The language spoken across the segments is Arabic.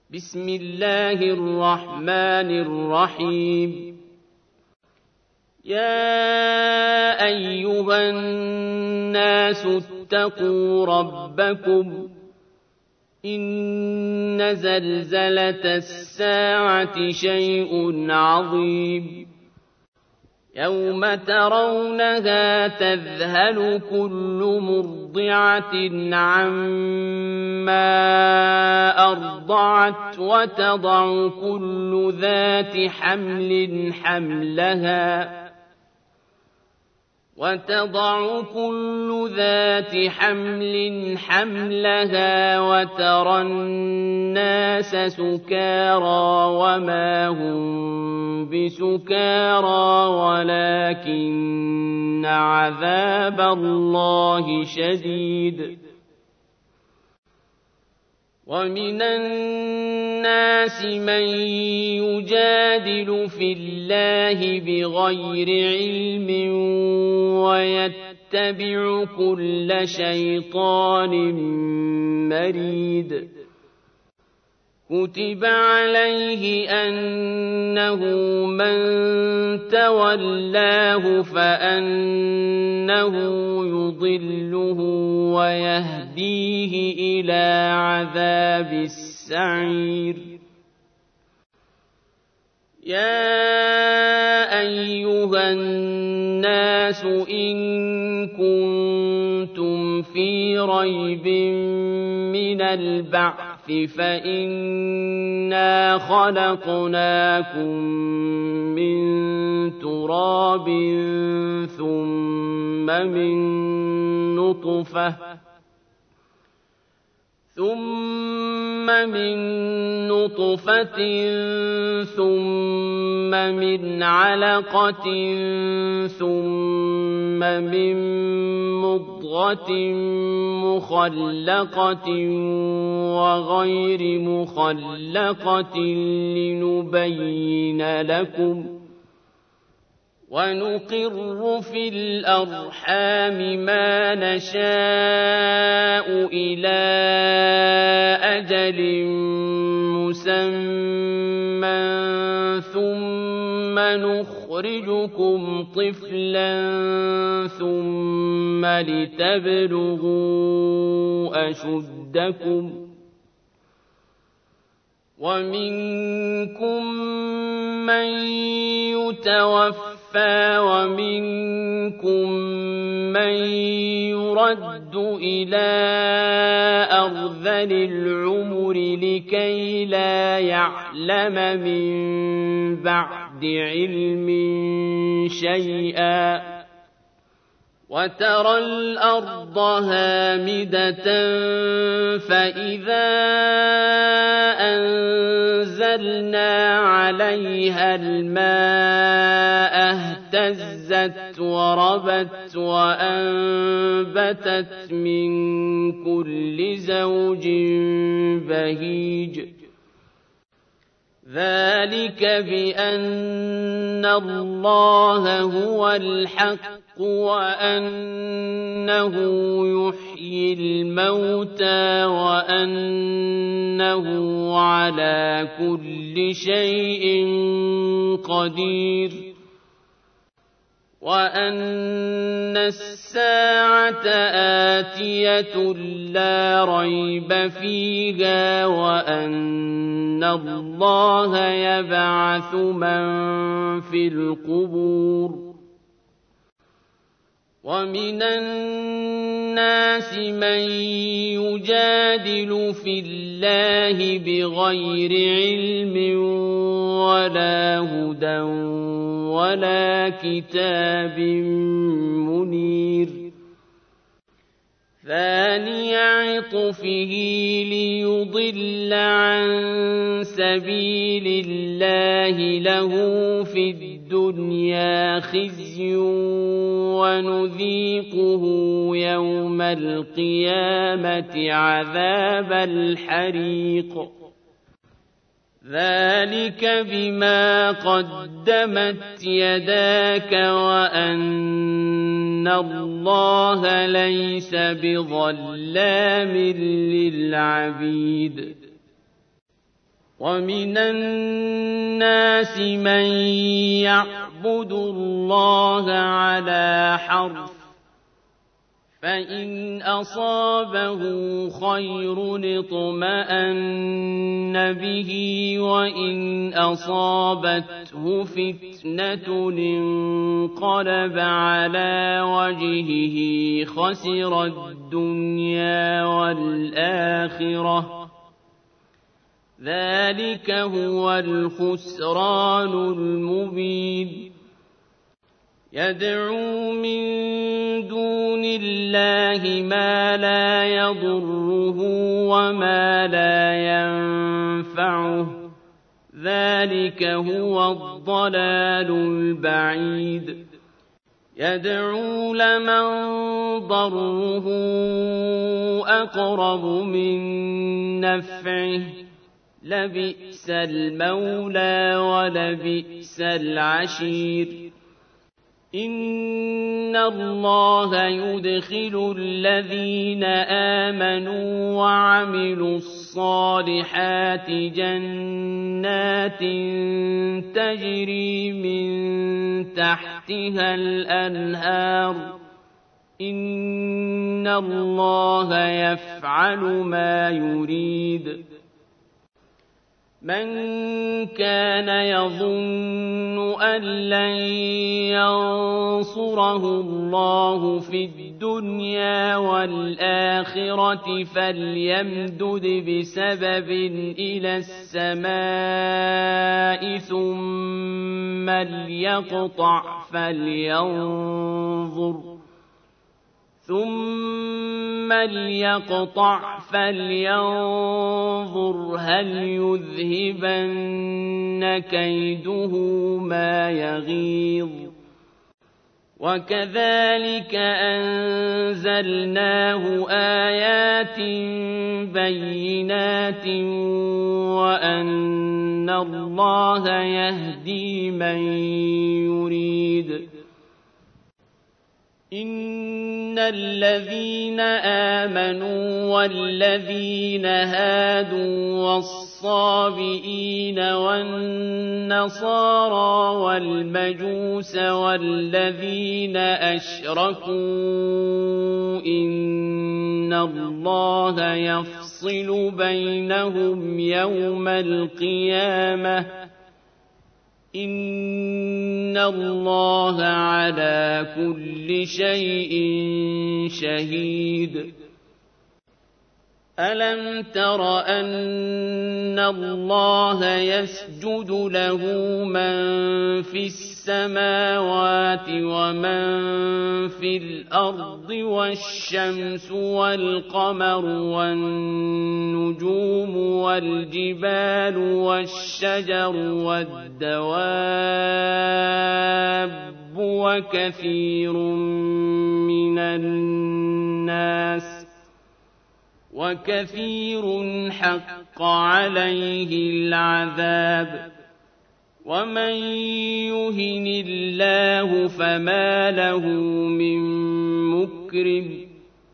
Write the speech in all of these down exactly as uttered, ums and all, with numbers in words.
بسم الله الرحمن الرحيم يا أيها الناس اتقوا ربكم إن زلزلة الساعة شيء عظيم يوم ترونها تذهل كل مرضعة عما أرضعت وتضع كل ذات حمل حملها وتضع كل ذات حمل حملها وترى الناس سكارى وما هم بسكارى ولكن عذاب الله شديد ومن الناس من يجادل في الله بغير علم ويتبع كل شيطان مريد كتب عليه أنه من تولاه فأنه يضله ويهديه إلى عذاب السعير يا أيها الناس إن كنتم في ريب من البعث فإنا خلقناكم من تراب ثم من نطفة ثم من نطفة ثم من علقة ثم من مضغة مخلقة وغير مخلقة لنبين لكم ونقر في الأرحام ما نشاء إلى أجل مسمى ثم نخرجكم طفلا ثم لتبلغوا أشدكم ومنكم من يتوفى ومنكم من يرد إلى أرذل العمر لكي لا يعلم من بعد علم شيئا وترى الأرض هامدة فإذا أنزلنا عليها الماء اهتزت وربت وأنبتت من كل زوج بهيج ذلك بأن الله هو الحق وأنه يحيي الموتى وأنه على كل شيء قدير وأن الساعة آتية لا ريب فيها وأن الله يبعث من في القبور ومن الناس من يجادل في الله بغير علم ولا هدى ولا كتاب منير ثاني عطفه ليضل عن سبيل الله له في الدنيا خزي ونذيقه يوم القيامة عذاب الحريق ذلك بما قدمت يداك وأن الله ليس بظلام للعبيد وَمِنَ النَّاسِ مَن يَعْبُدُ اللَّهَ عَلَىٰ حَرْفٍ ۖ فَإِنْ أَصَابَهُ خَيْرٌ اطْمَأَنَّ بِهِ وَإِنْ أَصَابَتْهُ فِتْنَةٌ انقَلَبَ عَلَىٰ وَجْهِهِ خَسِرَ الدُّنْيَا وَالْآخِرَةَ ۚ ذَٰلِكَ هُوَ الْخُسْرَانُ الْمُبِينُ. يَدْعُو مِن دُونِ اللَّهِ مَا لَا يَضُرُّهُ وَمَا لَا يَنفَعُهُ ۚ ذَٰلِكَ هُوَ الضَّلَالُ الْبَعِيدُ. يَدْعُو لَمَن ضَرُّهُ أَقْرَبُ مِن نَّفْعِهِ ۚ لَبِئْسَ الْمَوْلَىٰ وَلَبِئْسَ الْعَشِيرُ. إِنَّ اللَّهَ يُدْخِلُ الَّذِينَ آمَنُوا وَعَمِلُوا الصَّالِحَاتِ جَنَّاتٍ تَجْرِي مِن تَحْتِهَا الْأَنْهَارُ ۚ إِنَّ اللَّهَ يَفْعَلُ مَا يُرِيدُ. مَن كَانَ يَظُنُّ أَن لَّن يَنصُرَهُ اللَّهُ فِي الدُّنْيَا وَالْآخِرَةِ فَلْيَمْدُدْ بِسَبَبٍ إِلَى السَّمَاءِ ثُمَّ لْيَقْطَعْ فَلْيَنظُرْ ثُمَّ لْيَقْطَعْ فَلْيَنظُرْ هَلْ يُذْهِبَنَّ كَيْدُهُ مَا يَغِيظُ. وَكَذَٰلِكَ أَنزَلْنَاهُ آيَاتٍ بَيِّنَاتٍ وَأَنَّ اللَّهَ يَهْدِي مَن يُرِيدُ. إِنَّ الَّذِينَ آمَنُوا وَالَّذِينَ هَادُوا وَالصَّابِئِينَ وَالنَّصَارَىٰ وَالْمَجُوسَ وَالَّذِينَ أَشْرَكُوا إِنَّ اللَّهَ يَفْصِلُ بَيْنَهُمْ يَوْمَ الْقِيَامَةِ ۗ إِنَّ اللَّهَ عَلَىٰ كُلِّ شَيْءٍ شَهِيدٌ. أَلَمْ تَرَ أَنَّ اللَّهَ يَسْجُدُ لَهُ مَن فِي السَّمَاوَاتِ وَمَن فِي الْأَرْضِ وَالشَّمْسُ وَالْقَمَرُ وَالنُّجُومُ وَالْجِبَالُ وَالشَّجَرُ وَالدَّوَابُّ وَكَثِيرٌ مِّنَ النَّاسِ وَكَثِيرٌ حَقَّ عَلَيْهِ الْعَذَابُ. وَمَن يُهِنِ اللَّهُ فَمَا لَهُ مِن مُّكْرِمٍ ۚ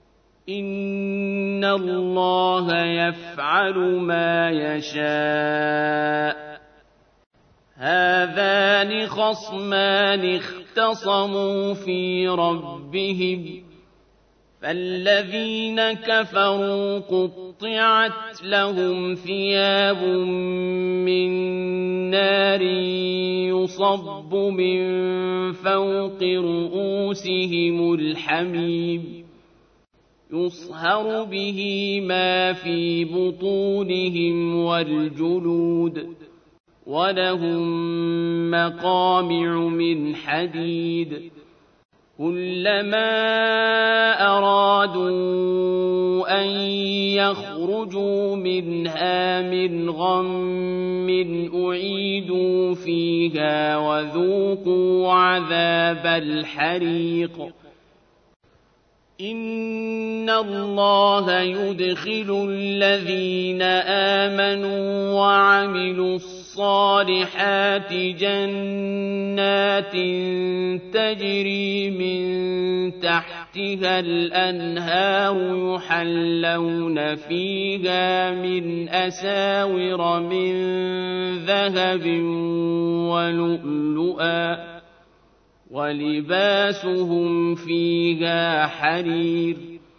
إِنَّ اللَّهَ يَفْعَلُ مَا يَشَاءُ. هَٰذَانِ خَصْمَانِ اخْتَصَمُوا فِي رَبِّهِمْ ۖ فَالَّذِينَ كَفَرُوا قُطِّعَتْ لَهُمْ ثِيَابٌ مِّن نَّارٍ يُصَبُّ مِن فَوْقِ رُءُوسِهِمُ الْحَمِيمُ يُصْهَرُ بِهِ مَا فِي بُطُونِهِمْ وَالْجُلُودُ، وَلَهُم مَّقَامِعُ مِنْ حَدِيدٍ. كُلَّمَا أَرَادُوا أَن يَخْرُجُوا مِنْهَا مِنْ غَمٍّ أُعِيدُوا فِيهَا وَذُوقُوا عَذَابَ الْحَرِيقِ. إِنَّ اللَّهَ يُدْخِلُ الَّذِينَ آمَنُوا وَعَمِلُوا الصَّالِحَاتِ جَنَّاتٍ تَجْرِي مِن تَحْتِهَا تحتها الأنهار يحلون فيها من أساور من ذهب ولؤلؤا ولباسهم فيها حرير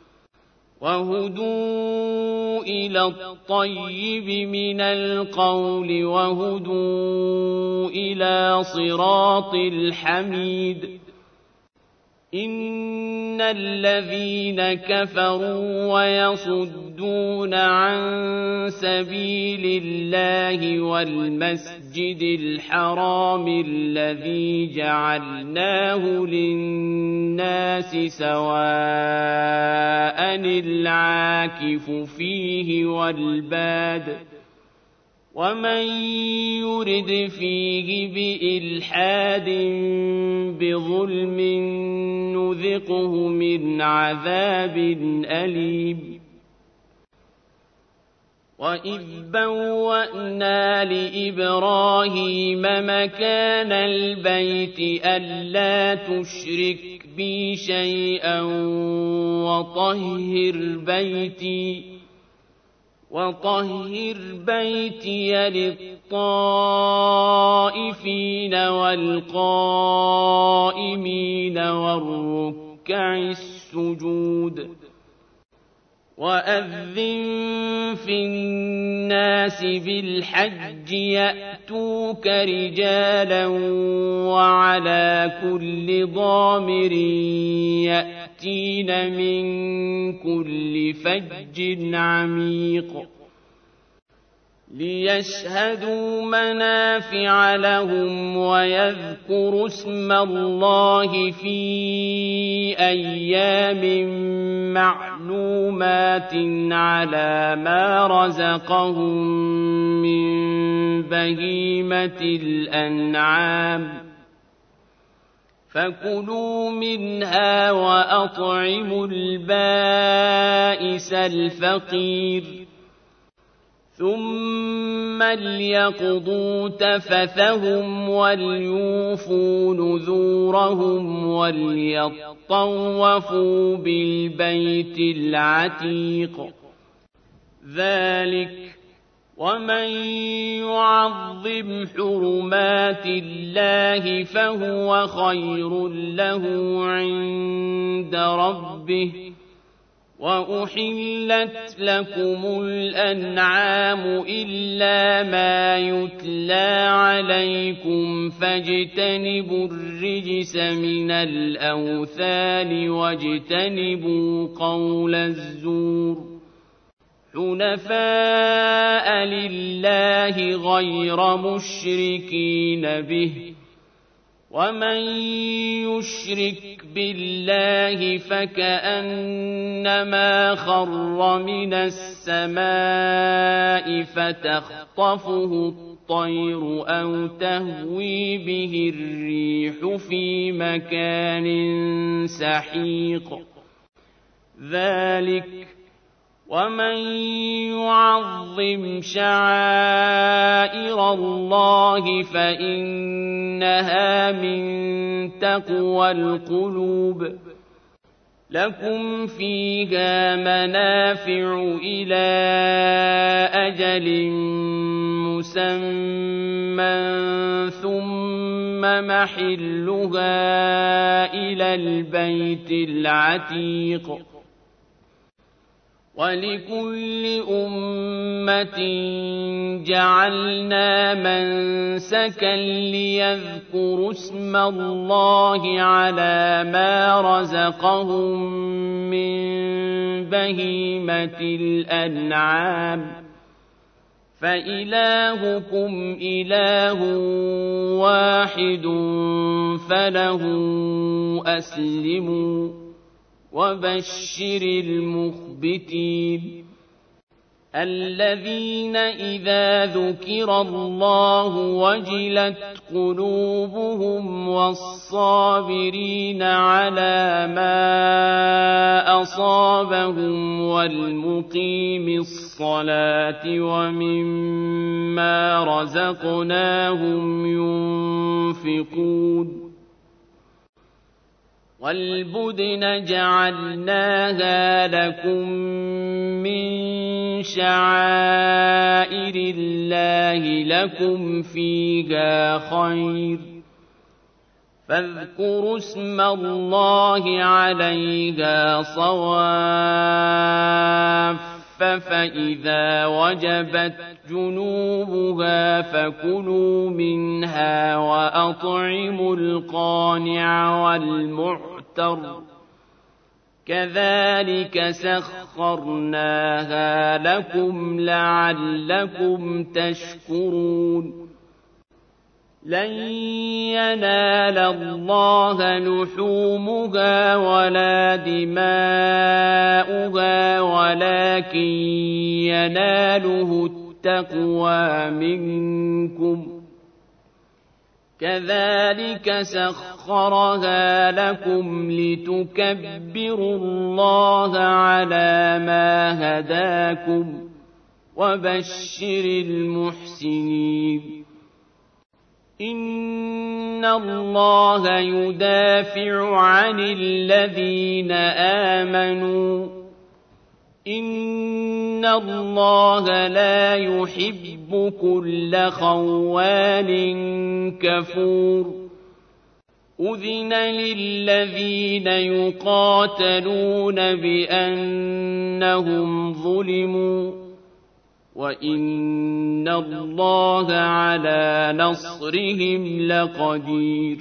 وهدوا إلى الطيب من القول وهدوا إلى صراط الحميد إن الذين كفروا ويصدون عن سبيل الله والمسجد الحرام الذي جعلناه للناس سواء العاكف فيه والباد ومن يرد فيه بإلحاد بظلم نذقه من عذاب أليم وإذ بوأنا لإبراهيم مكان البيت ألا تشرك بي شيئا وطهر بيتي وطهر بيتي للطائفين والقائمين والركع السجود وأذن في الناس بالحج يأتوك رجالا وعلى كل ضامر يأتين من كل فج عميق ليشهدوا منافع لهم ويذكروا اسم الله في أيام معلومات على ما رزقهم من بهيمة الأنعام فكلوا منها وأطعموا البائس الفقير ثم ليقضوا تفثهم وليوفوا نذورهم وليطوفوا بالبيت العتيق ذلك ومن يعظم حرمات الله فهو خير له عند ربه وأحلت لكم الأنعام إلا ما يتلى عليكم فاجتنبوا الرجس من الأوثان واجتنبوا قول الزور حنفاء لله غير مشركين به ومن يشرك بالله فكأنما خر من السماء فتخطفه الطير أو تهوي به الريح في مكان سحيق ذلك ومن يعظم شعائر الله فإنها من تقوى القلوب لكم فيها منافع إلى أجل مسمى ثم محلها إلى البيت العتيق ولكل أمة جعلنا منسكا ليذكروا اسم الله على ما رزقهم من بهيمة الأنعام فإلهكم إله واحد فله أسلموا وبشر المخبتين الذين إذا ذكر الله وجلت قلوبهم والصابرين على ما أصابهم والمقيم الصلاة ومما رزقناهم ينفقون وَالْبُدْنَ جَعَلْنَاهَا لَكُم مِّن شَعَائِرِ اللَّهِ لَكُمْ فِيهَا خَيْرٌ ۖ فاذكروا اسم الله عليها صواف فإذا وجبت جنوبها فكلوا منها وأطعموا القانع والمعتر كذلك سخرناها لكم لعلكم تشكرون لن ينال الله لحومها ولا دماؤها ولكن يناله التقوى منكم كذلك سخرها لكم لتكبروا الله على ما هداكم وبشر المحسنين إن الله يدافع عن الذين آمنوا إن الله لا يحب كل خوان كفور أذن للذين يقاتلون بأنهم ظلموا وَإِنَّ اللَّهَ عَلَى نَصْرِهِمْ لَقَدِيرٌ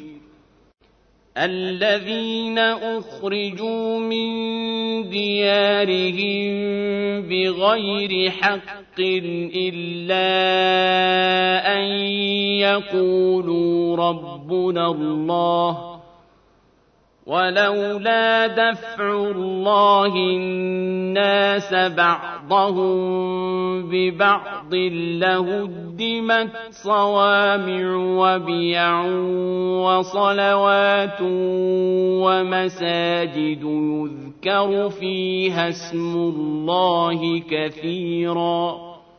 الَّذِينَ أُخْرِجُوا مِنْ دِيَارِهِمْ بِغَيْرِ حَقٍّ إِلَّا أَنْ يَقُولُوا رَبُّنَا اللَّهُ وَلَوْلَا دَفْعُ اللَّهِ النَّاسَ بَعْضَهُم بِبَعْضٍ لَّهُدِّمَتْ صَوَامِعُ وَبِيَعٌ وَصَلَوَاتٌ وَمَسَاجِدُ يُذْكَرُ فِيهَا اسْمُ اللَّهِ كَثِيرًا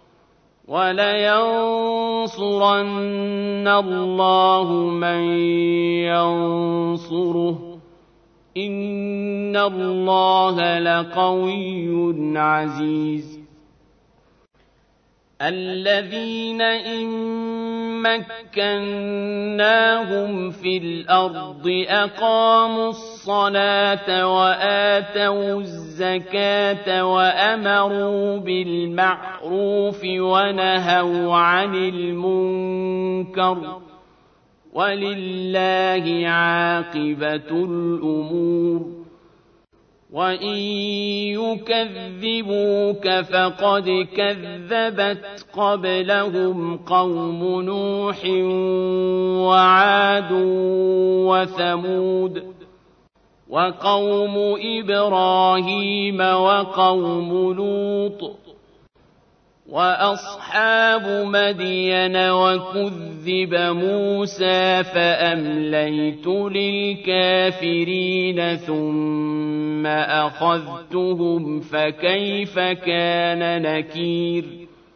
وَلَيَنصُرَنَّ اللَّهُ مَن يَنصُرُهُ إِنَّ اللَّهَ لَقَوِيٌّ عَزِيزٌ الَّذِينَ إِن مَّكَّنَّاهُمْ فِي الْأَرْضِ أَقَامُوا الصَّلَاةَ وَآتَوُا الزَّكَاةَ وَأَمَرُوا بِالْمَعْرُوفِ وَنَهَوْا عَنِ الْمُنكَرِ وَلِلَّهِ عَاقِبَةُ الْأُمُورِ وَإِن يُكَذِّبُوكَ فَقَدْ كَذَّبَتْ قَبْلَهُمْ قَوْمُ نُوحٍ وَعَادٌ وَثَمُودُ وَقَوْمُ إِبْرَاهِيمَ وَقَوْمُ لُوطٍ وَأَصْحَابُ مَدْيَنَ وَكُذِّبَ مُوسَىٰ فَأَمْلَيْتُ لِلْكَافِرِينَ ثُمَّ أَخَذْتُهُمْ فَكَيْفَ كَانَ نَكِيرِ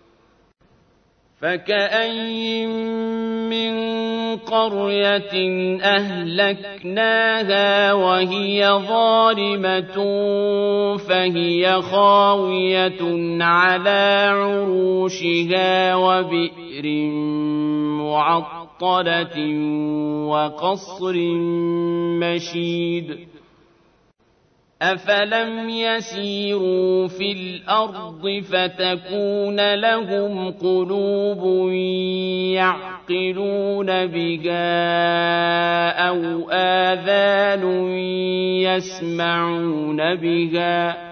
فَكَأَيِّن مِّن قَرْيَةٍ أَهْلَكْنَاهَا وَهِيَ ظَالِمَةٌ فَهِيَ خَاوِيَةٌ عَلَىٰ عُرُوشِهَا وَبِئْرٍ مُّعَطَّلَةٍ وَقَصْرٍ مَّشِيدٍ أَفَلَمْ يَسِيرُوا فِي الْأَرْضِ فَتَكُونَ لَهُمْ قُلُوبٌ يَعْقِلُونَ بِهَا أَوْ آذَانٌ يَسْمَعُونَ بِهَا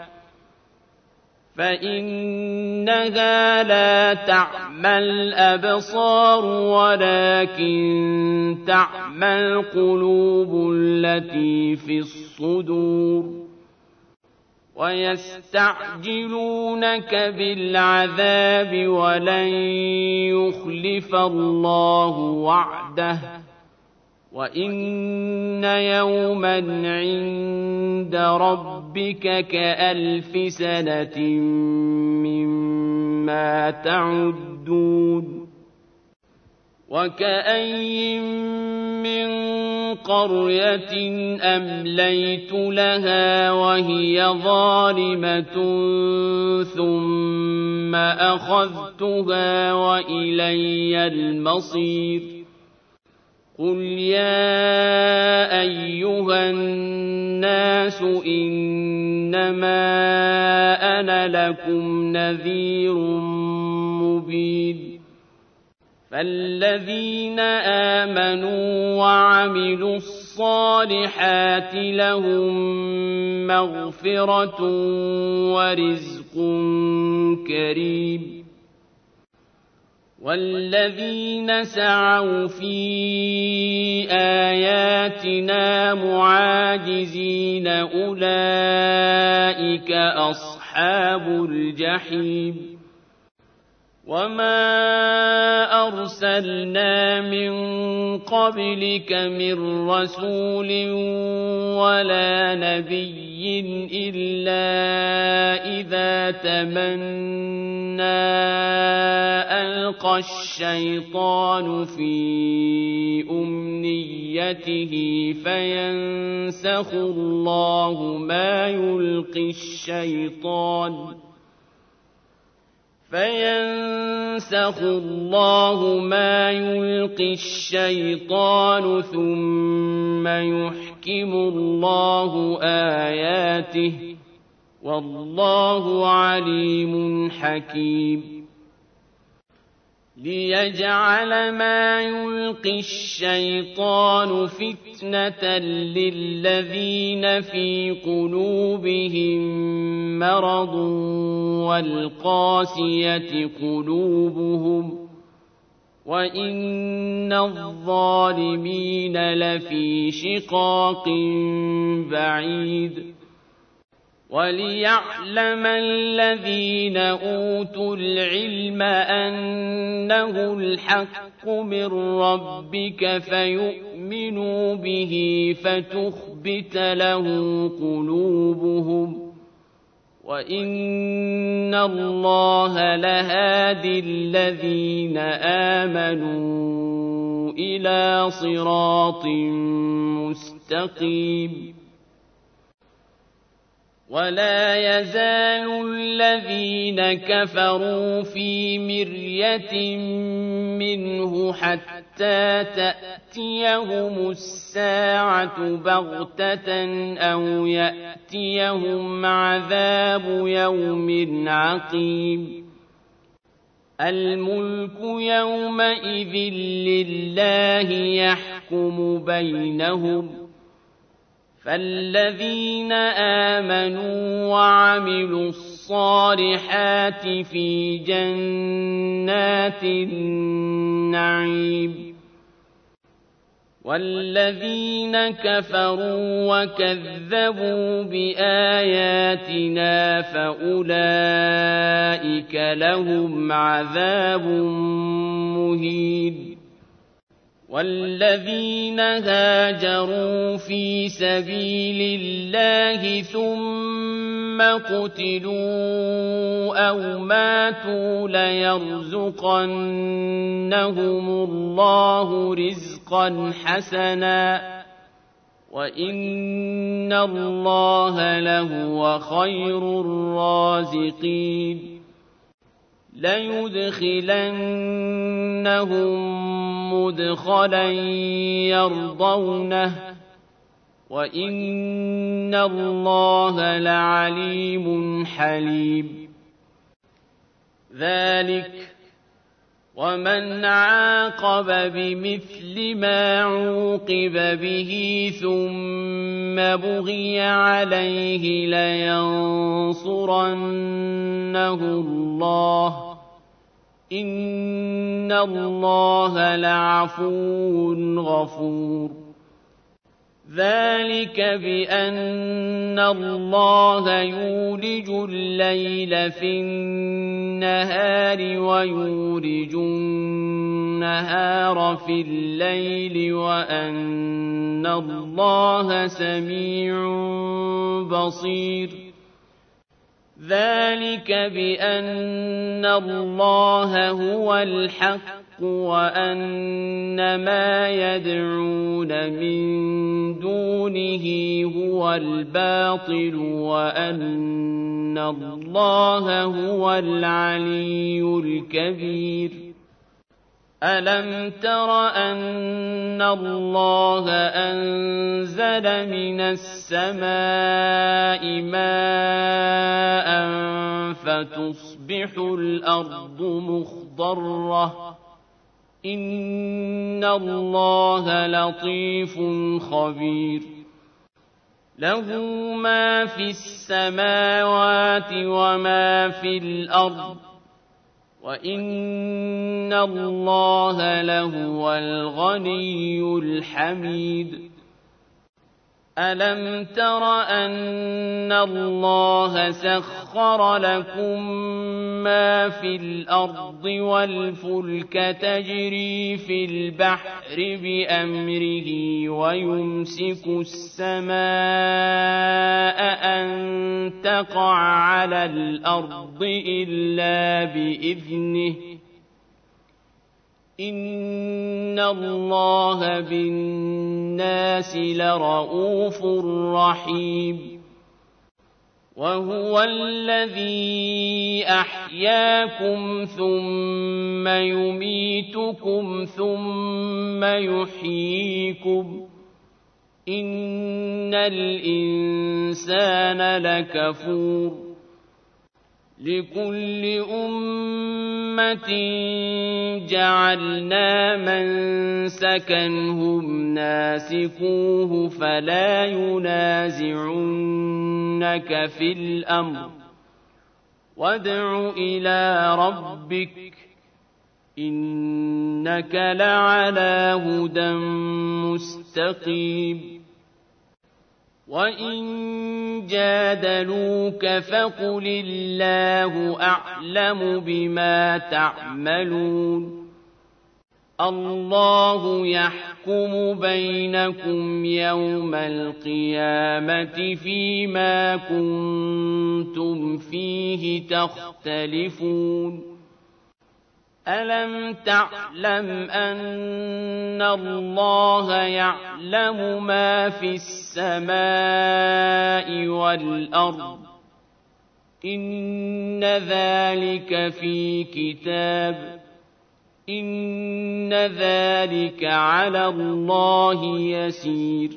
فَإِنَّهَا لَا تَعْمَى الْأَبْصَارُ وَلَكِن تَعْمَى الْقُلُوبُ الَّتِي فِي الصُّدُورِ وَيَسْتَعْجِلُونَكَ بِالْعَذَابِ وَلَن يُخْلِفَ اللَّهُ وَعْدَهُ وَإِنَّ يَوْمًا عِندَ رَبِّكَ كَأَلْفِ سَنَةٍ مِّمَّا تَعُدُّونَ وَكَأَيِّن مِّن قرية أمليت لها وهي ظالمة ثم أخذتها وإلي المصير قل يا أيها الناس إنما أنا لكم نذير مبين فالذين آمنوا وعملوا الصالحات لهم مغفرة ورزق كريم والذين سعوا في آياتنا معاجزين أولئك أصحاب الجحيم وما أرسلنا من قبلك من رسول ولا نبي إلا إذا تمنى ألقى الشيطان في أمنيته فينسخ الله ما يلقي الشيطان فينسخ الله ما يلقي الشيطان ثم يحكم الله آياته والله عليم حكيم ليجعل ما يلقي الشيطان فتنة للذين في قلوبهم مرض والقاسية قلوبهم وإن الظالمين لفي شقاق بعيد وليعلم الذين أوتوا العلم أنه الحق من ربك فيؤمنوا به فتخبت له قلوبهم وإن الله لهادي الذين آمنوا إلى صراط مستقيم ولا يزال الذين كفروا في مرية منه حتى تأتيهم الساعة بغتة أو يأتيهم عذاب يوم عقيم الملك يومئذ لله يحكم بينهم فالذين آمنوا وعملوا الصالحات في جنات النعيم والذين كفروا وكذبوا بآياتنا فأولئك لهم عذاب مهين والذين هاجروا في سبيل الله ثم قتلوا أو ماتوا ليرزقنهم الله رزقا حسنا وإن الله لهو خير الرازقين ليدخلنهم مدخلا يرضونه وإن الله لعليم حليم ذلك ومن عاقب بمثل ما عوقب به ثم بغي عليه لينصرنه الله إن الله لعفو غفور ذلك بأن الله يولج الليل في النهار ويولج النهار في الليل وأن الله سميع بصير ذلك بأن الله هو الحق وأن ما يدعون من دونه هو الباطل وأن الله هو العلي الكبير ألم تر أن الله أنزل من السماء ماء فتصبح الأرض مخضرة إن الله لطيف خبير له ما في السماوات وما في الأرض وإن الله لهو الغني الحميد ألم تر أن الله سخر لكم ما في الأرض والفلك تجري في البحر بأمره ويمسك السماء أن تقع على الأرض إلا بإذنه إن الله بالناس لرءوف رحيم وهو الذي أحياكم ثم يميتكم ثم يحييكم إن الإنسان لكفور لكل أمة جعلنا منسكا هم ناسكوه فلا ينازعنك في الأمر وادع إلى ربك إنك لعلى هدى مستقيم وإن جادلوك فقل الله أعلم بما تعملون الله يحكم بينكم يوم القيامة فيما كنتم فيه تختلفون ألم تعلم أن الله يعلم ما في السماء والأرض إن ذلك في كتاب إن ذلك على الله يسير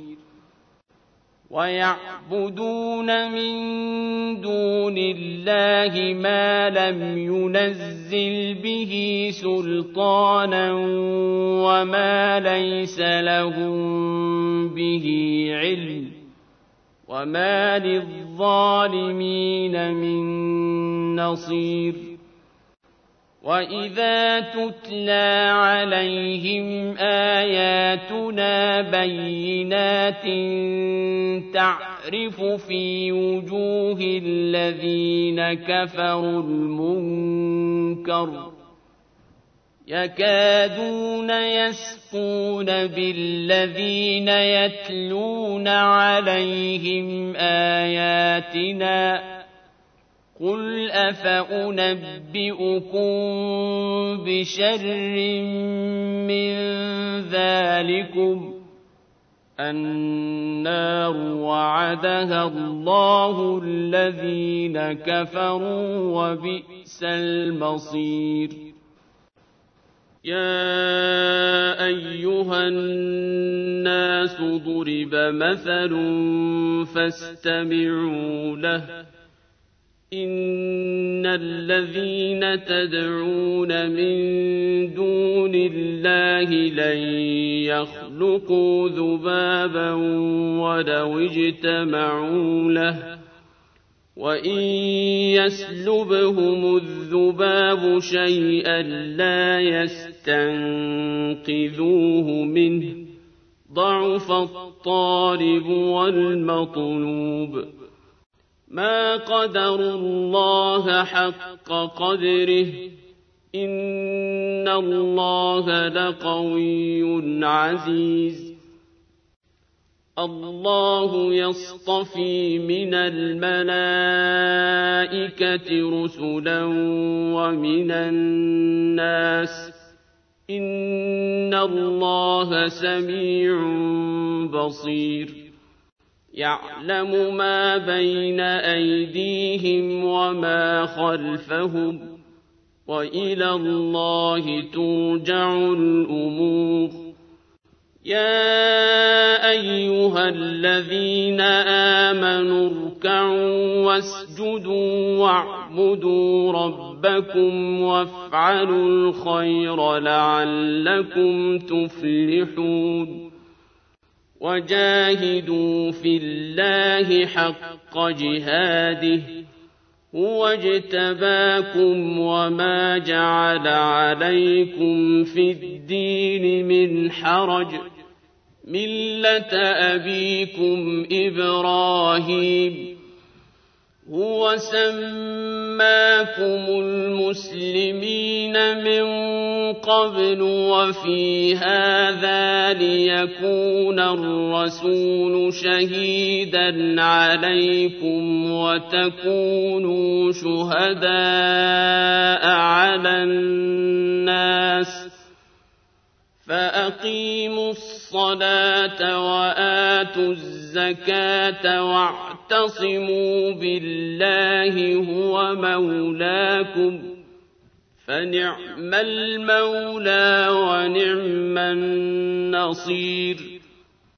ويعبدون من دون الله ما لم ينزل به سلطانا وما ليس لهم به علم وما للظالمين من نصير وإذا تتلى عليهم آياتنا بينات تعرف في وجوه الذين كفروا المنكر يكادون يسقون بالذين يتلون عليهم آياتنا قل أفأنبئكم بشر من ذلكم النار وعدها الله الذين كفروا وبئس المصير يا أيها الناس ضرب مثل فاستمعوا له إن الذين تدعون من دون الله لن يخلقوا ذبابا ولو اجتمعوا له وإن يسلبهم الذباب شيئا لا يستنقذوه منه ضعف الطالب والمطلوب ما قدروا الله حق قدره إن الله لقوي عزيز الله يصطفي من الملائكة رسلا ومن الناس إن الله سميع بصير يعلم ما بين أيديهم وما خلفهم وإلى الله ترجع الأمور يا أيها الذين آمنوا اركعوا واسجدوا واعبدوا ربكم وافعلوا الخير لعلكم تفلحون وجاهدوا في الله حق جهاده هو اجتباكم وما جعل عليكم في الدين من حرج ملة أبيكم إبراهيم هو سماكم المسلمين من قبل وفي هذا ليكون الرسول شهيدا عليكم وتكونوا شهداء على الناس فأقيموا الصلاة وآتوا الزكاة واعتصموا بالله هو مولاكم فنعم المولى ونعم النصير